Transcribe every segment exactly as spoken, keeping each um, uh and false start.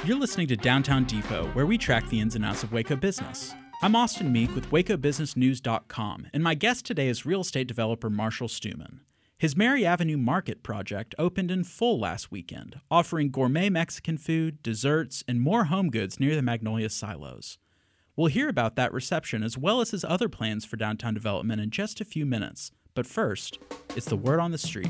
You're listening to Downtown Depot, where we track the ins and outs of Waco business. I'm Austin Meek with Waco Business News dot com, and my guest today is real estate developer Marshall Stuman. His Mary Avenue Market project opened in full last weekend, offering gourmet Mexican food, desserts, and more home goods near the Magnolia Silos. We'll hear about that reception as well as his other plans for downtown development in just a few minutes. But first, it's the word on the street.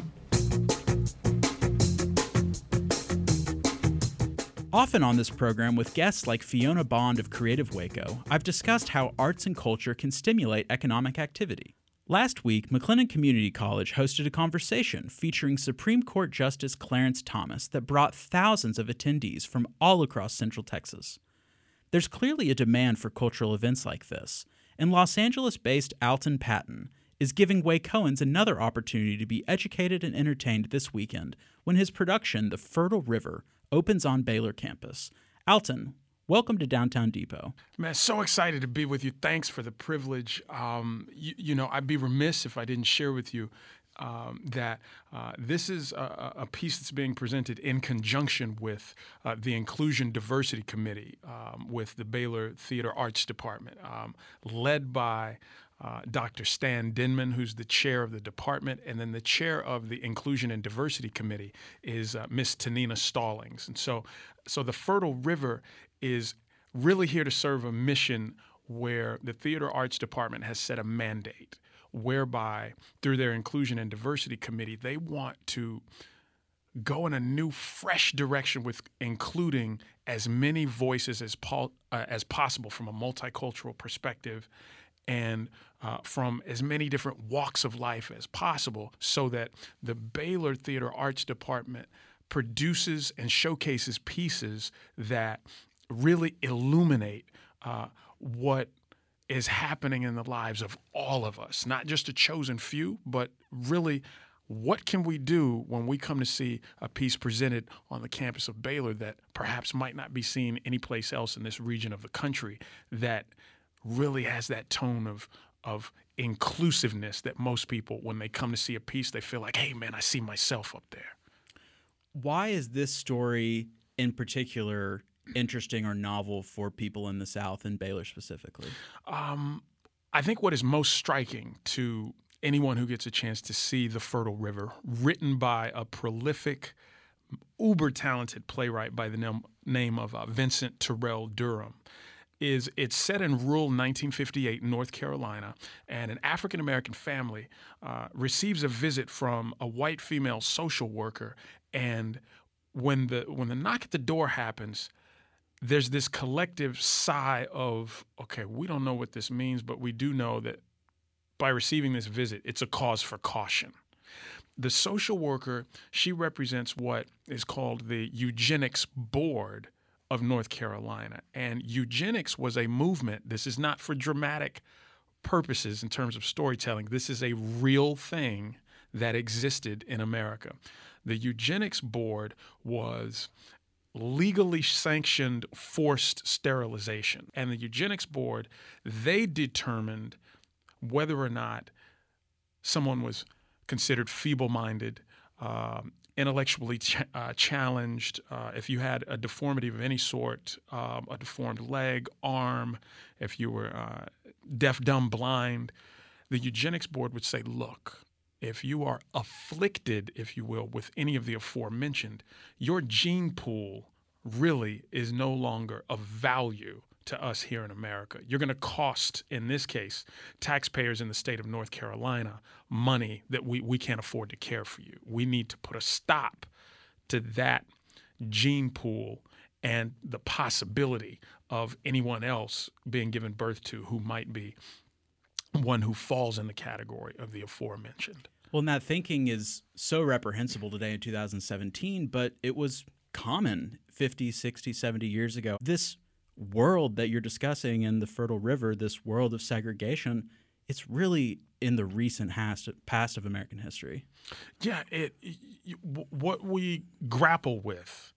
Often on this program with guests like Fiona Bond of Creative Waco, I've discussed how arts and culture can stimulate economic activity. Last week, McLennan Community College hosted a conversation featuring Supreme Court Justice Clarence Thomas that brought thousands of attendees from all across Central Texas. There's clearly a demand for cultural events like this, and Los Angeles-based Alton Patton is giving Wacoans another opportunity to be educated and entertained this weekend when his production, The Fertile River, opens on Baylor campus. Alton, welcome to Downtown Depot. Man, so excited to be with you. Thanks for the privilege. Um, you, you know, I'd be remiss if I didn't share with you um, that uh, this is a, a piece that's being presented in conjunction with uh, the Inclusion Diversity Committee um, with the Baylor Theater Arts Department, um, led by Uh, Doctor Stan Denman, who's the chair of the department, and then the chair of the Inclusion and Diversity Committee is uh, Miss Tanina Stallings. And so, so the Fertile River is really here to serve a mission where the Theater Arts Department has set a mandate whereby through their Inclusion and Diversity Committee, they want to go in a new, fresh direction with including as many voices as, po- uh, as possible from a multicultural perspective and uh, from as many different walks of life as possible so that the Baylor Theater Arts Department produces and showcases pieces that really illuminate uh, what is happening in the lives of all of us, not just a chosen few, but really what can we do when we come to see a piece presented on the campus of Baylor that perhaps might not be seen anyplace else in this region of the country that really has that tone of of inclusiveness that most people, when they come to see a piece, they feel like, hey, man, I see myself up there. Why is this story in particular interesting or novel for people in the South and Baylor specifically? Um, I think what is most striking to anyone who gets a chance to see The Fertile River, written by a prolific, uber-talented playwright by the name, name of uh, Vincent Terrell Durham, is it's set in rural nineteen fifty-eight North Carolina, and an African-American family uh, receives a visit from a white female social worker, and when the when the knock at the door happens, there's this collective sigh of, okay, we don't know what this means, but we do know that by receiving this visit, it's a cause for caution. The social worker, she represents what is called the Eugenics Board of North Carolina. And eugenics was a movement. This is not for dramatic purposes in terms of storytelling. This is a real thing that existed in America. The Eugenics Board was legally sanctioned forced sterilization. And the Eugenics Board, they determined whether or not someone was considered feeble-minded, um, intellectually ch- uh, challenged, uh, if you had a deformity of any sort, um, a deformed leg, arm, if you were uh, deaf, dumb, blind, the Eugenics Board would say, look, if you are afflicted, if you will, with any of the aforementioned, your gene pool really is no longer of value to us here in America. You're going to cost, in this case, taxpayers in the state of North Carolina money that we, we can't afford to care for you. We need to put a stop to that gene pool and the possibility of anyone else being given birth to who might be one who falls in the category of the aforementioned. Well, and that thinking is so reprehensible today in two thousand seventeen, but it was common fifty, sixty, seventy years ago. This world that you're discussing in the Fertile River, this world of segregation, it's really in the recent past, past of American history. Yeah, it, it, what we grapple with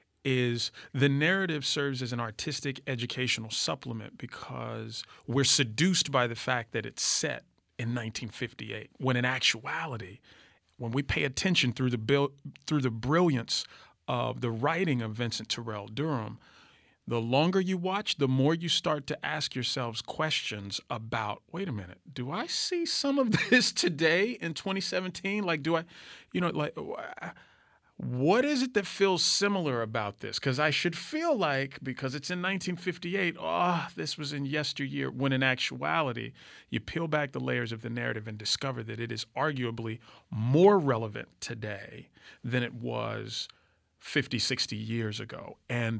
is the narrative serves as an artistic educational supplement because we're seduced by the fact that it's set in nineteen fifty-eight, when in actuality, when we pay attention through the bil- through the brilliance of the writing of Vincent Terrell Durham, the longer you watch, the more you start to ask yourselves questions about, wait a minute, do I see some of this today in twenty seventeen? Like, do I, you know, like, what is it that feels similar about this? Because I should feel like, because it's in nineteen fifty-eight, oh, this was in yesteryear, when in actuality, you peel back the layers of the narrative and discover that it is arguably more relevant today than it was fifty, sixty years ago. And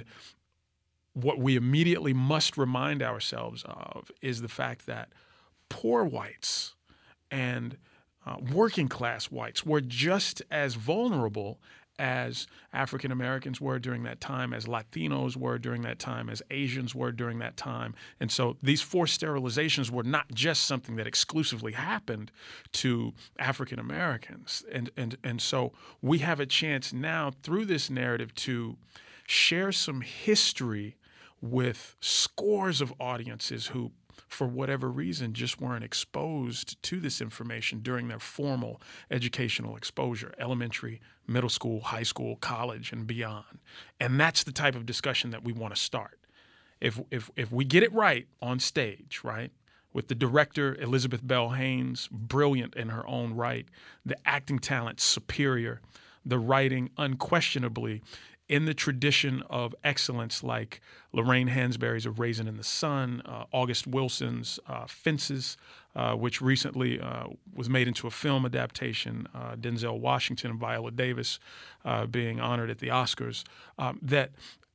what we immediately must remind ourselves of is the fact that poor whites and uh, working class whites were just as vulnerable as African Americans were during that time, as Latinos were during that time, as Asians were during that time. And so these forced sterilizations were not just something that exclusively happened to African Americans. And, and, and so we have a chance now through this narrative to share some history with scores of audiences who, for whatever reason, just weren't exposed to this information during their formal educational exposure, elementary, middle school, high school, college, and beyond. And that's the type of discussion that we want to start. If, if, if we get it right on stage, right, with the director, Elizabeth Bell Haynes, brilliant in her own right, the acting talent superior, the writing unquestionably in the tradition of excellence like Lorraine Hansberry's of Raisin in the Sun, uh, August Wilson's uh, Fences, uh, which recently uh, was made into a film adaptation, uh, Denzel Washington and Viola Davis uh, being honored at the Oscars, um, that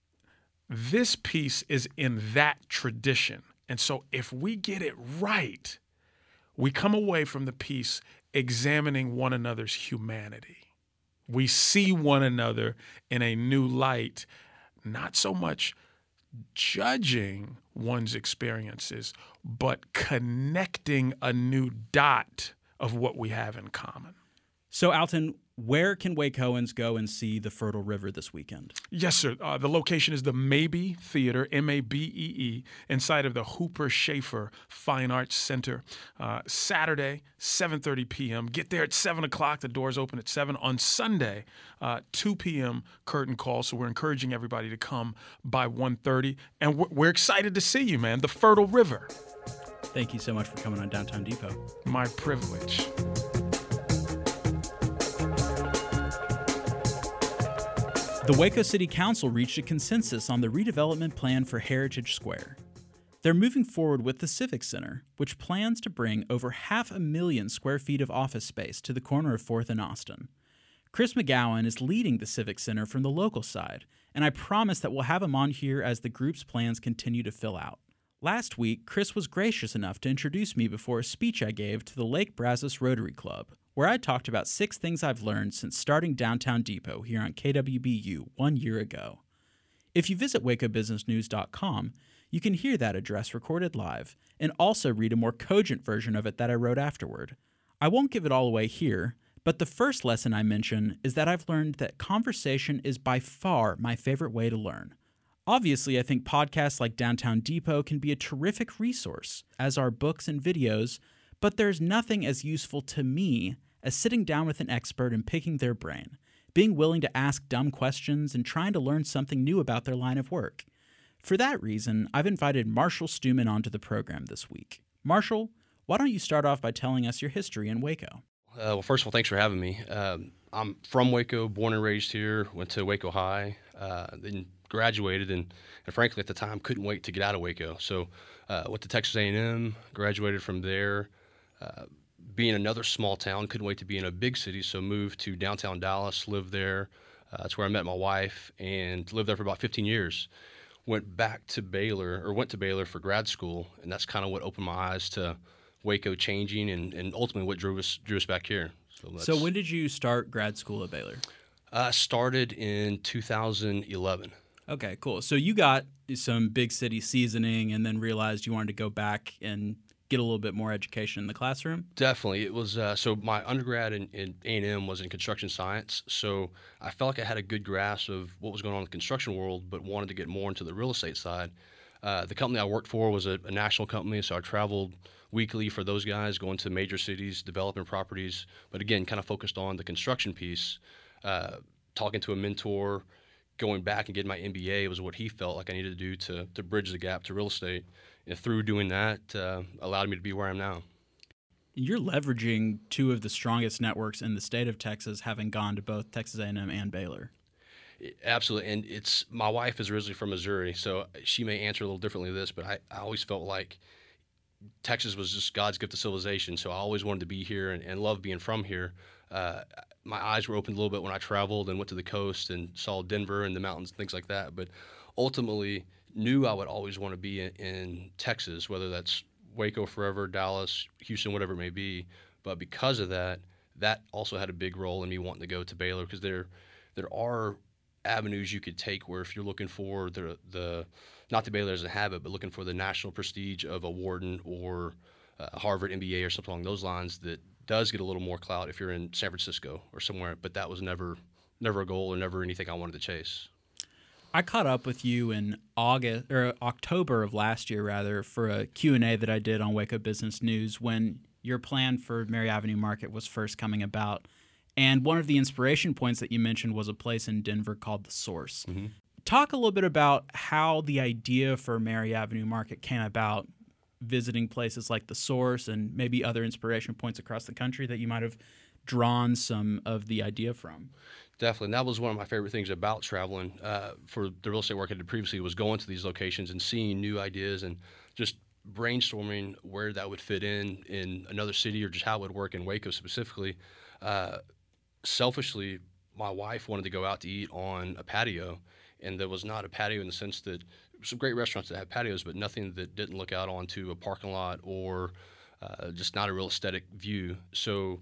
this piece is in that tradition. And so if we get it right, we come away from the piece examining one another's humanity. We see one another in a new light, not so much judging one's experiences, but connecting a new dot of what we have in common. So, Alton, where can Wacoans go and see The Fertile River this weekend? Yes, sir. Uh, the location is the Mabee Theater, M A B E E, inside of the Hooper Schaefer Fine Arts Center. Uh, Saturday, seven thirty p.m. Get there at seven o'clock. The doors open at seven. On Sunday, uh, two p.m. curtain call. So we're encouraging everybody to come by one thirty. And we're, we're excited to see you, man. The Fertile River. Thank you so much for coming on Downtown Depot. My privilege. The Waco City Council reached a consensus on the redevelopment plan for Heritage Square. They're moving forward with the Civic Center, which plans to bring over half a million square feet of office space to the corner of fourth and Austin. Chris McGowan is leading the Civic Center from the local side, and I promise that we'll have him on here as the group's plans continue to fill out. Last week, Chris was gracious enough to introduce me before a speech I gave to the Lake Brazos Rotary Club, where I talked about six things I've learned since starting Downtown Depot here on K W B U one year ago. If you visit waco business news dot com, you can hear that address recorded live and also read a more cogent version of it that I wrote afterward. I won't give it all away here, but the first lesson I mention is that I've learned that conversation is by far my favorite way to learn. Obviously, I think podcasts like Downtown Depot can be a terrific resource, as are books and videos, but there's nothing as useful to me as sitting down with an expert and picking their brain, being willing to ask dumb questions and trying to learn something new about their line of work. For that reason, I've invited Marshall Stuman onto the program this week. Marshall, why don't you start off by telling us your history in Waco? Uh, well, first of all, thanks for having me. Um, I'm from Waco, born and raised here, went to Waco High, uh, then graduated, and, and frankly, at the time, couldn't wait to get out of Waco. So uh, went to Texas A and M, graduated from there. Uh, being another small town, couldn't wait to be in a big city, so moved to downtown Dallas, lived there. Uh, that's where I met my wife and lived there for about fifteen years. Went back to Baylor, or went to Baylor for grad school, and that's kind of what opened my eyes to Waco changing and, and ultimately what drew us drew us back here. So, that's, so when did you start grad school at Baylor? I uh, started in two thousand eleven. Okay, cool. So you got some big city seasoning and then realized you wanted to go back and get a little bit more education in the classroom? Definitely. It was uh, so my undergrad in, in A and M was in construction science, so I felt like I had a good grasp of what was going on in the construction world, but wanted to get more into the real estate side. Uh, the company I worked for was a, a national company, so I traveled weekly for those guys, going to major cities, developing properties, but again, kind of focused on the construction piece, uh, talking to a mentor, going back and getting my M B A was what he felt like I needed to do to to bridge the gap to real estate. And through doing that, uh, allowed me to be where I am now. You're leveraging two of the strongest networks in the state of Texas, having gone to both Texas A and M and Baylor. Absolutely, and it's my wife is originally from Missouri, so she may answer a little differently to this, but I, I always felt like Texas was just God's gift to civilization, so I always wanted to be here and, and love being from here. Uh, my eyes were opened a little bit when I traveled and went to the coast and saw Denver and the mountains and things like that, but ultimately knew I would always want to be in, in Texas, whether that's Waco forever, Dallas, Houston, whatever it may be. But because of that, that also had a big role in me wanting to go to Baylor, because there there are avenues you could take where if you're looking for the the not the Baylor doesn't have it, but looking for the national prestige of a Wharton or a Harvard M B A or something along those lines, that does get a little more clout if you're in San Francisco or somewhere. But that was never never a goal or never anything I wanted to chase. I caught up with you in August or October of last year, rather, for a Q and A that I did on Waco Business News when your plan for Mary Avenue Market was first coming about. And one of the inspiration points that you mentioned was a place in Denver called The Source. Mm-hmm. Talk a little bit about how the idea for Mary Avenue Market came about, visiting places like The Source and maybe other inspiration points across the country that you might have drawn some of the idea from. Definitely. And that was one of my favorite things about traveling uh, for the real estate work I did previously, was going to these locations and seeing new ideas and just brainstorming where that would fit in in another city, or just how it would work in Waco specifically. Uh, selfishly, my wife wanted to go out to eat on a patio, and there was not a patio in the sense that some great restaurants that have patios, but nothing that didn't look out onto a parking lot or uh, just not a real aesthetic view. So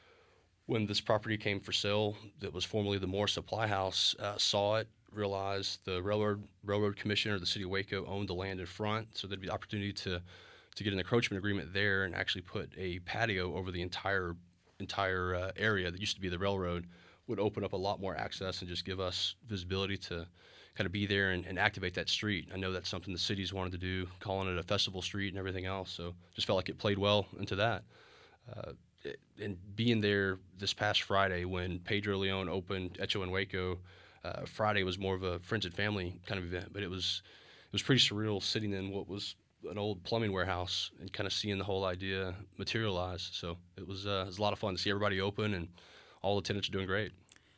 when this property came for sale, that was formerly the Moore Supply House, uh, saw it, realized the Railroad Railroad Commissioner of the City of Waco owned the land in front, so there'd be the opportunity to to get an encroachment agreement there and actually put a patio over the entire entire uh, area that used to be the railroad. Would open up a lot more access and just give us visibility to kind of be there and, and activate that street. I know that's something the cities wanted to do, calling it a festival street and everything else, so just felt like it played well into that. Uh, and being there this past Friday when Pedro Leon opened Echo in Waco, uh, Friday was more of a friends and family kind of event, but it was it was pretty surreal sitting in what was an old plumbing warehouse and kind of seeing the whole idea materialize. So it was, uh, it was a lot of fun to see everybody open, and all the tenants are doing great.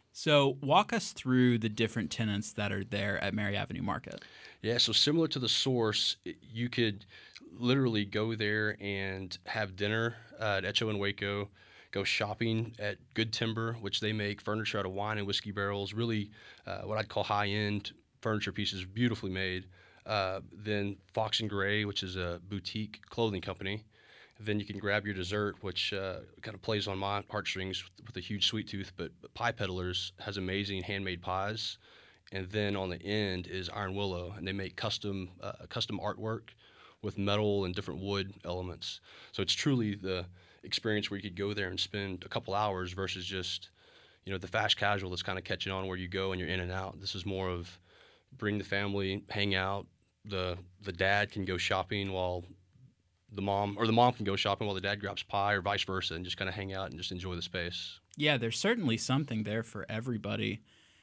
So walk us through the different tenants that are there at Mary Avenue Market. Yeah, so similar to The Source, you could literally go there and have dinner uh, at Echo in Waco, go shopping at Good Timber, which they make furniture out of wine and whiskey barrels, really uh, what I'd call high-end furniture pieces, beautifully made. Uh, then Fox and Gray, which is a boutique clothing company. Then you can grab your dessert, which uh, kind of plays on my heartstrings with, with a huge sweet tooth, but, but Pie Peddlers has amazing handmade pies. And then on the end is Iron Willow, and they make custom uh, custom artwork with metal and different wood elements. So it's truly the experience where you could go there and spend a couple hours versus just, you know, the fast casual that's kind of catching on where you go and you're in and out. This is more of bring the family, hang out. The the dad can go shopping while the mom, or the mom can go shopping while the dad grabs pie, or vice versa, and just kind of hang out and just enjoy the space. Yeah, there's certainly something there for everybody.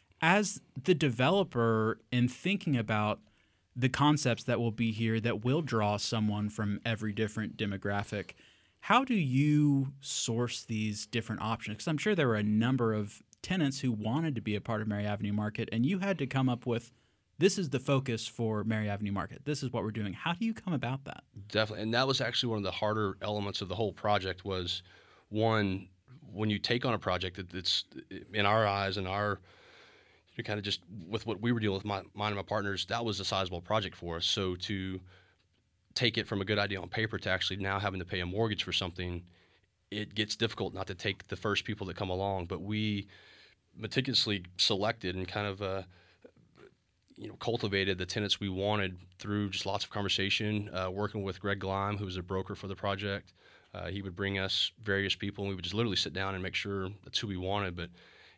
As the developer, in thinking about the concepts that will be here that will draw someone from every different demographic, how do you source these different options? Because I'm sure there were a number of tenants who wanted to be a part of Mary Avenue Market, and you had to come up with, this is the focus for Mary Avenue Market. This is what we're doing. How do you come about that? Definitely, and that was actually one of the harder elements of the whole project was, one, when you take on a project, it's, in our eyes and our, you kind of just, with what we were dealing with, my, mine and my partners, that was a sizable project for us. So to take it from a good idea on paper to actually now having to pay a mortgage for something, it gets difficult not to take the first people that come along. But we meticulously selected and kind of uh, you know, cultivated the tenants we wanted through just lots of conversation, uh, working with Greg Gleim, who was a broker for the project. Uh, he would bring us various people, and we would just literally sit down and make sure that's who we wanted. But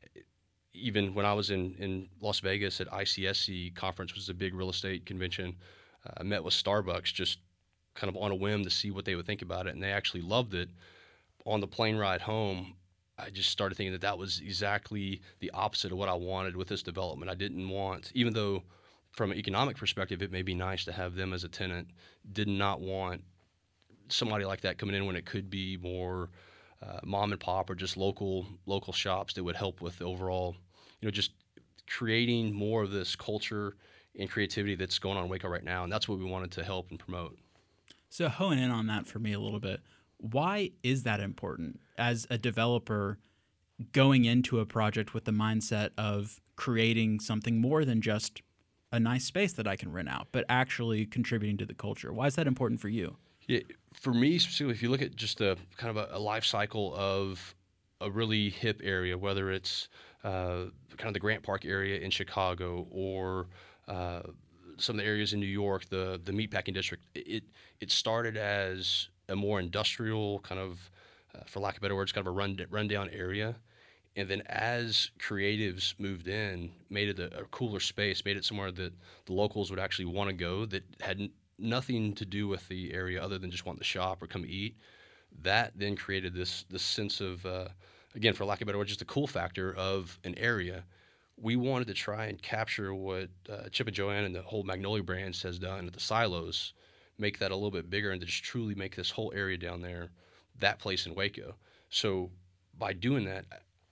even when I was in, in Las Vegas at I C S C conference, which is a big real estate convention, uh, I met with Starbucks just kind of on a whim to see what they would think about it, and they actually loved it. On the plane ride home, I just started thinking that that was exactly the opposite of what I wanted with this development. I didn't want, even though from an economic perspective, it may be nice to have them as a tenant, did not want somebody like that coming in when it could be more uh, mom and pop or just local local shops that would help with the overall, you know, just creating more of this culture and creativity that's going on in Waco right now. And that's what we wanted to help and promote. So hone in on that for me a little bit. Why is that important as a developer going into a project with the mindset of creating something more than just a nice space that I can rent out, but actually contributing to the culture? Why is that important for you? Yeah, for me specifically, if you look at just a kind of a, a life cycle of a really hip area, whether it's uh, kind of the Grant Park area in Chicago or uh, some of the areas in New York, the the meatpacking district, it it started as a more industrial kind of, uh, for lack of better words, kind of a run rundown area. And then as creatives moved in, made it a, a cooler space, made it somewhere that the locals would actually want to go that had n- nothing to do with the area other than just want to shop or come eat. That then created this this sense of, uh, again, for lack of a better word, just a cool factor of an area. We wanted to try and capture what uh, Chip and Joanna and the whole Magnolia Brands has done at the silos, make that a little bit bigger and to just truly make this whole area down there that place in Waco. So by doing that,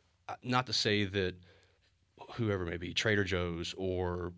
not to say that whoever may be, Trader Joe's or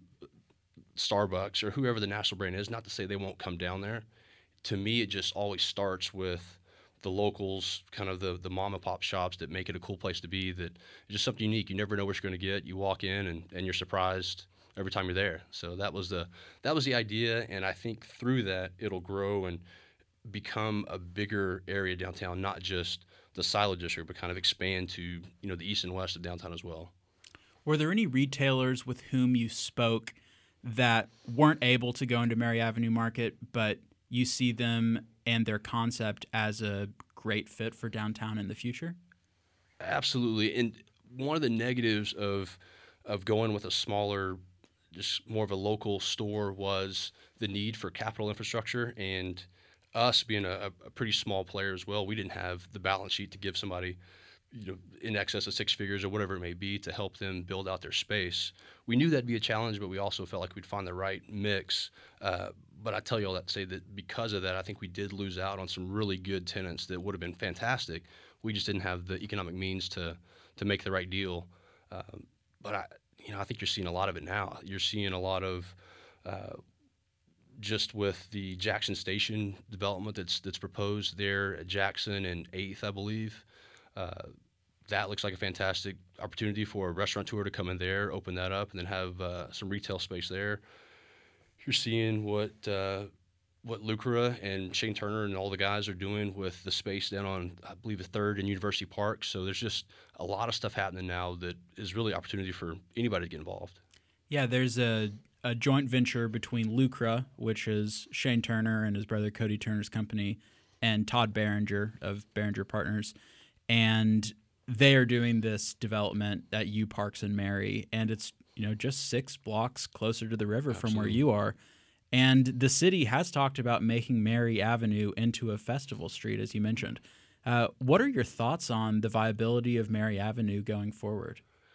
Starbucks or whoever the national brand is, not to say they won't come down there. To me, it just always starts with the locals, kind of the, the mom and pop shops that make it a cool place to be, that it's just something unique. You never know what you're going to get. You walk in and, and you're surprised every time you're there. So that was the that was the idea, and I think through that it'll grow and become a bigger area downtown, not just the silo district, but kind of expand to, you know, the east and west of downtown as well. Were there any retailers with whom you spoke that weren't able to go into Mary Avenue Market, but you see them and their concept as a great fit for downtown in the future? Absolutely. And one of the negatives of of going with a smaller, just more of a local store was the need for capital infrastructure. And us being a, a pretty small player as well, we didn't have the balance sheet to give somebody, you know, in excess of six figures or whatever it may be to help them build out their space. We knew that'd be a challenge, but we also felt like we'd find the right mix. Uh, but I tell you all that to say that because of that, I think we did lose out on some really good tenants that would have been fantastic. We just didn't have the economic means to to make the right deal. Um, but I, you know, I think you're seeing a lot of it now. You're seeing a lot of uh, just with the Jackson Station development that's that's proposed there at Jackson and eighth, I believe. Uh, that looks like a fantastic opportunity for a restaurateur to come in there, open that up, and then have uh, some retail space there. You're seeing what uh, what Lucra and Shane Turner and all the guys are doing with the space down on, I believe, the third and University Park. So there's just a lot of stuff happening now that is really opportunity for anybody to get involved. Yeah, there's a, a joint venture between Lucra, which is Shane Turner and his brother Cody Turner's company, and Todd Behringer of Behringer Partners. And they are doing this development at U Parks and Mary, and it's, you know, just six blocks closer to the river Absolutely. from where you are. And the city has talked about making Mary Avenue into a festival street, as you mentioned. Uh, what are your thoughts on the viability of Mary Avenue going forward?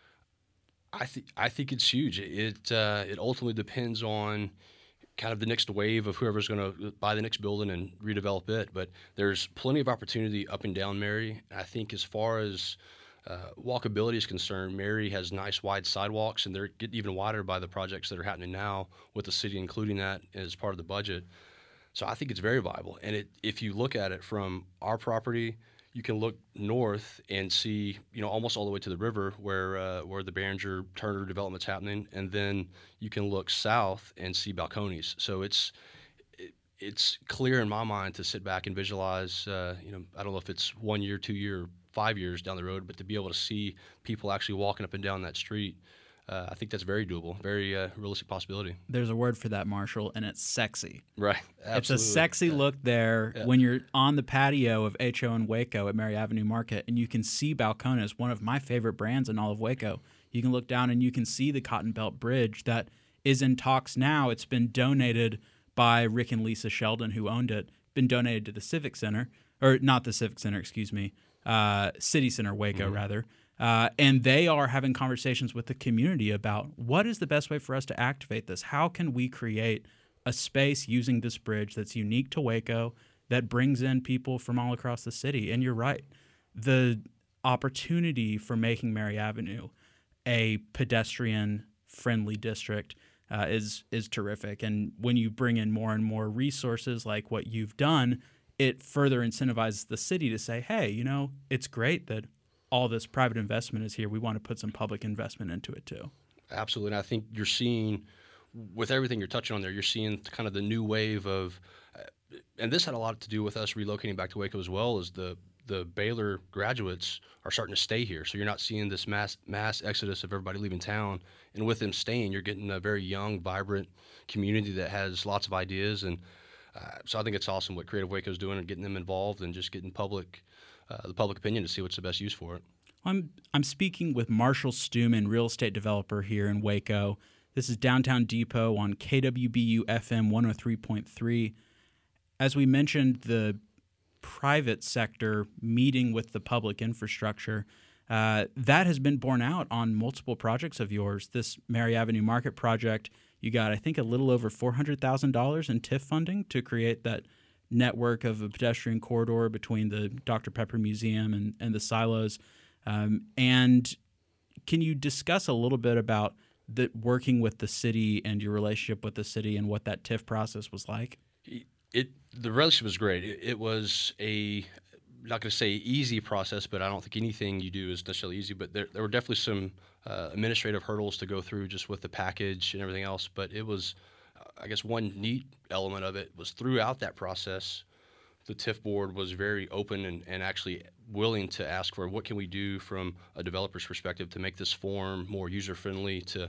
I think I think it's huge. It uh, it ultimately depends on kind of the next wave of whoever's going to buy the next building and redevelop it. But there's plenty of opportunity up and down Mary. I think as far as uh, walkability is concerned, Mary has nice wide sidewalks, and they're getting even wider by the projects that are happening now with the city including that as part of the budget. So I think it's very viable. And it, if you look at it from our property, you can look north and see, you know, almost all the way to the river where uh, where the Behringer Turner development's happening, and then you can look south and see Balcones. So it's it, it's clear in my mind to sit back and visualize. Uh, you know, I don't know if it's one year, two year, five years down the road, but to be able to see people actually walking up and down that street, uh, I think that's very doable, very uh, realistic possibility. There's a word for that, Marshall, and it's sexy. Right. Absolutely. It's a sexy yeah. look there yeah. when you're on the patio of H O and Waco at Mary Avenue Market, and you can see Balcones, one of my favorite brands in all of Waco. You can look down and you can see the Cotton Belt Bridge that is in talks now. It's been donated by Rick and Lisa Sheldon, who owned it, been donated to the Civic Center, or not the Civic Center, excuse me, uh, City Center Waco, Mm-hmm. rather. Uh, and they are having conversations with the community about what is the best way for us to activate this? How can we create a space using this bridge that's unique to Waco that brings in people from all across the city? And you're right. The opportunity for making Mary Avenue a pedestrian-friendly district uh, is is terrific. And when you bring in more and more resources like what you've done, it further incentivizes the city to say, hey, you know, it's great that all this private investment is here. We want to put some public investment into it too. Absolutely. And I think you're seeing, with everything you're touching on there, you're seeing kind of the new wave of, uh, and this had a lot to do with us relocating back to Waco as well, as the the Baylor graduates are starting to stay here. So you're not seeing this mass mass exodus of everybody leaving town. And with them staying, you're getting a very young, vibrant community that has lots of ideas. And uh, so I think it's awesome what Creative Waco is doing and getting them involved and just getting public uh, the public opinion to see what's the best use for it. I'm I'm speaking with Marshall Stuman, real estate developer here in Waco. This is Downtown Depot on K W B U F M one oh three point three. As we mentioned, the private sector meeting with the public infrastructure, uh, that has been borne out on multiple projects of yours. This Mary Avenue Market project, you got, I think, a little over four hundred thousand dollars in T I F funding to create that network of a pedestrian corridor between the Doctor Pepper Museum and, and the silos. Um, and can you discuss a little bit about the working with the city and your relationship with the city and what that T I F process was like? It the relationship was great. It, it was a not going to say easy process, but I don't think anything you do is necessarily easy. But there there were definitely some uh, administrative hurdles to go through just with the package and everything else. But it was, uh, I guess, one neat element of it was throughout that process, the T I F board was very open and, and actually willing to ask for what can we do from a developer's perspective to make this form more user-friendly, to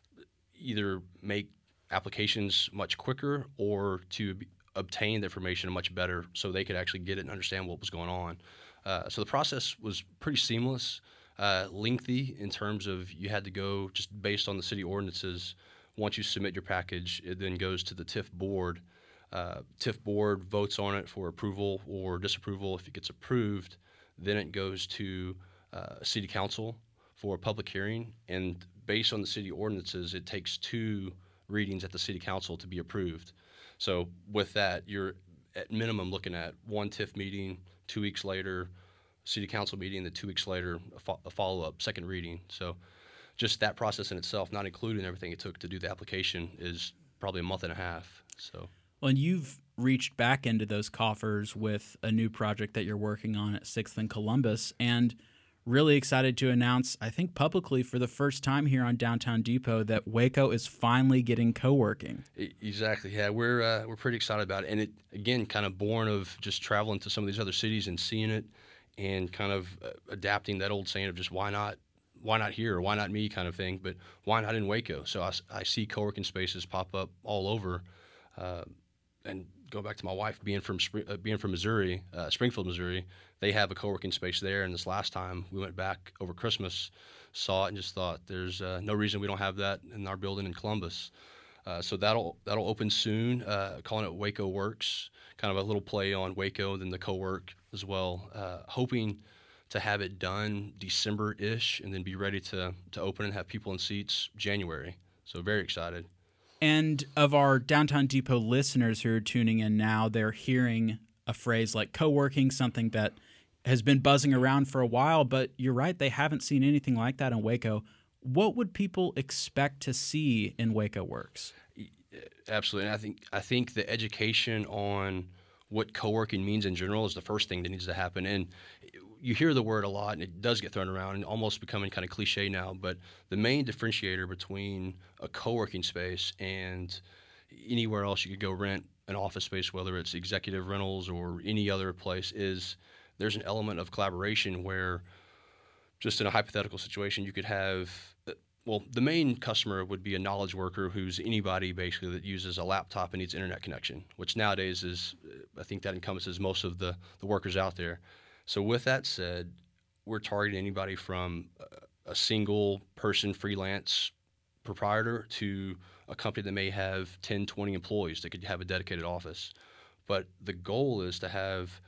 either make applications much quicker or to be, obtain the information much better so they could actually get it and understand what was going on. Uh, so the process was pretty seamless, uh, lengthy in terms of you had to go just based on the city ordinances. Once you submit your package, it then goes to the T I F board. Uh, T I F board votes on it for approval or disapproval. If it gets approved, then it goes to uh, city council for a public hearing. And based on the city ordinances, it takes two readings at the city council to be approved. So with that, you're at minimum looking at one T I F meeting, two weeks later, city council meeting, then two weeks later, a, fo- a follow-up, second reading. So just that process in itself, not including everything it took to do the application, is probably a month and a half. So. Well, and you've reached back into those coffers with a new project that you're working on at sixth and Columbus, and really excited to announce, I think publicly for the first time here on Downtown Depot, that Waco is finally getting co-working. Exactly. Yeah, we're uh, we're pretty excited about it, and it again kind of born of just traveling to some of these other cities and seeing it, and kind of uh, adapting that old saying of just why not. Why not here, or why not me, kind of thing, but why not in Waco? So I, I see co-working spaces pop up all over. Uh, and go back to my wife being from uh, being from Missouri, uh, Springfield, Missouri. They have a co-working space there, and this last time we went back over Christmas, saw it, and just thought there's uh, no reason we don't have that in our building in Columbus. Uh, so that'll that'll open soon. Uh, calling it Waco Works, kind of a little play on Waco, then the co-work as well. Uh, hoping to have it done December-ish, and then be ready to to open and have people in seats January. So very excited. And of our Downtown Depot listeners who are tuning in now, they're hearing a phrase like co-working, something that has been buzzing around for a while, but you're right, they haven't seen anything like that in Waco. What would people expect to see in Waco Works? Absolutely. And I think I think the education on what co-working means in general is the first thing that needs to happen. And you hear the word a lot, and it does get thrown around and almost becoming kind of cliche now, but the main differentiator between a co-working space and anywhere else you could go rent an office space, whether it's executive rentals or any other place, is there's an element of collaboration where just in a hypothetical situation, you could have, well, the main customer would be a knowledge worker who's anybody basically that uses a laptop and needs internet connection, which nowadays is, I think that encompasses most of the, the workers out there. So with that said, we're targeting anybody from a single person freelance proprietor to a company that may have ten, twenty employees that could have a dedicated office. But the goal is to have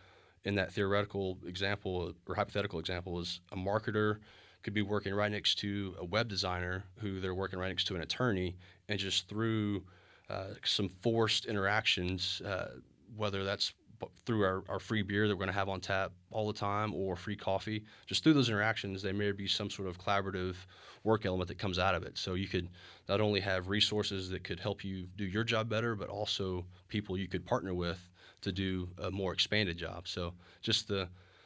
in that theoretical example or hypothetical example is a marketer could be working right next to a web designer who they're working right next to an attorney, and just through uh, some forced interactions, uh, whether that's through our, our free beer that we're going to have on tap all the time or free coffee, just through those interactions, there may be some sort of collaborative work element that comes out of it. So you could not only have resources that could help you do your job better, but also people you could partner with to do a more expanded job. So just the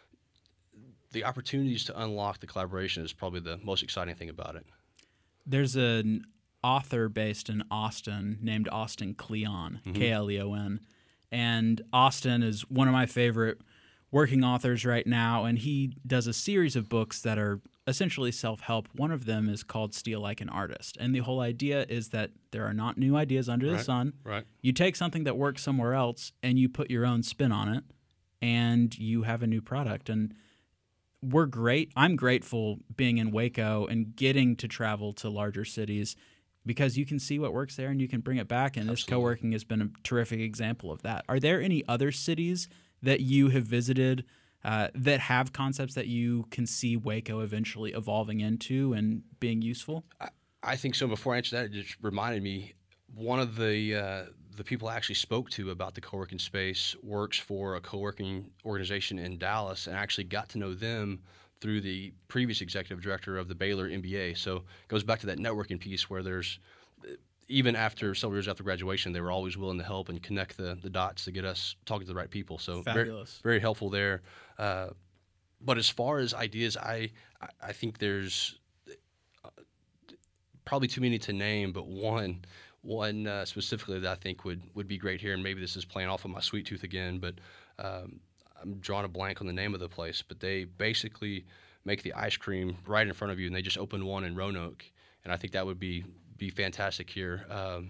the opportunities to unlock the collaboration is probably the most exciting thing about it. There's an author based in Austin named Austin Kleon, mm-hmm. K L E O N. And Austin is one of my favorite working authors right now, and he does a series of books that are essentially self-help. One of them is called Steal Like an Artist. And the whole idea is that there are not new ideas under right. the sun. Right. You take something that works somewhere else and you put your own spin on it, and you have a new product. And we're great. I'm grateful being in Waco and getting to travel to larger cities because you can see what works there and you can bring it back. And Absolutely. This co-working has been a terrific example of that. Are there any other cities that you have visited uh, that have concepts that you can see Waco eventually evolving into and being useful? I, I think so. Before I answer that, it just reminded me, one of the uh, the people I actually spoke to about the co-working space works for a co-working organization in Dallas, and actually got to know them through the previous executive director of the Baylor M B A. So it goes back to that networking piece where there's, even after several years after graduation, they were always willing to help and connect the, the dots to get us talking to the right people. So Fabulous. Very, very helpful there. Uh, but as far as ideas, I I think there's uh, probably too many to name, but one one uh, specifically that I think would, would be great here, and maybe this is playing off of my sweet tooth again, but um, I'm drawing a blank on the name of the place, but they basically make the ice cream right in front of you, and they just opened one in Roanoke, and I think that would be be fantastic here. Um,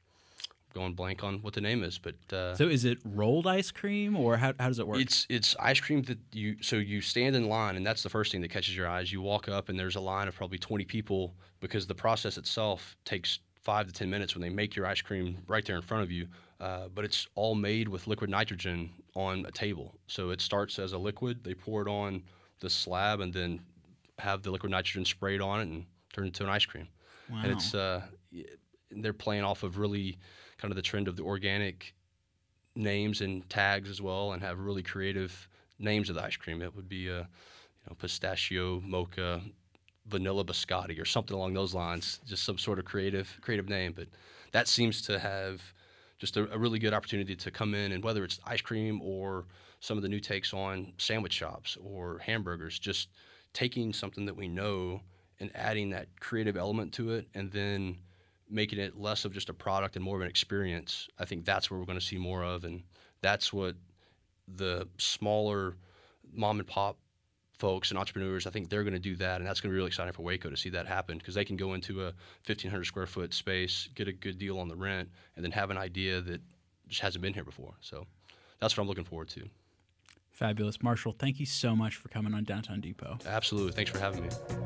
going blank on what the name is, but uh, so is it rolled ice cream, or how how does it work? It's it's ice cream that you so you stand in line, and that's the first thing that catches your eyes. You walk up, and there's a line of probably twenty people, because the process itself takes five to ten minutes when they make your ice cream right there in front of you. Uh, but it's all made with liquid nitrogen on a table. So it starts as a liquid, they pour it on the slab, and then have the liquid nitrogen sprayed on it and turn it into an ice cream. Wow. And it's uh, they're playing off of really kind of the trend of the organic names and tags as well, and have really creative names of the ice cream. It would be a you know, pistachio, mocha, vanilla biscotti, or something along those lines, just some sort of creative creative name. But that seems to have just a, a really good opportunity to come in, and whether it's ice cream or some of the new takes on sandwich shops or hamburgers, just taking something that we know and adding that creative element to it, and then making it less of just a product and more of an experience. I think that's where we're going to see more of, and that's what the smaller mom and pop folks and entrepreneurs, I think they're going to do that, and that's going to be really exciting for Waco to see that happen, because they can go into a fifteen hundred square foot space, get a good deal on the rent, and then have an idea that just hasn't been here before. So that's what I'm looking forward to. Fabulous. Marshall, thank you so much for coming on Downtown Depot. Absolutely. Thanks for having me.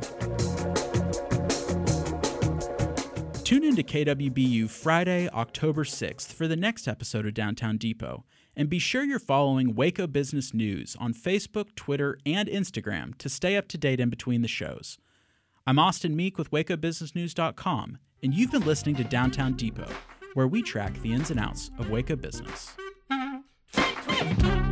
Tune in to K W B U Friday, October sixth for the next episode of Downtown Depot. And be sure you're following Waco Business News on Facebook, Twitter, and Instagram to stay up to date in between the shows. I'm Austin Meek with Waco Business News dot com, and you've been listening to Downtown Depot, where we track the ins and outs of Waco business.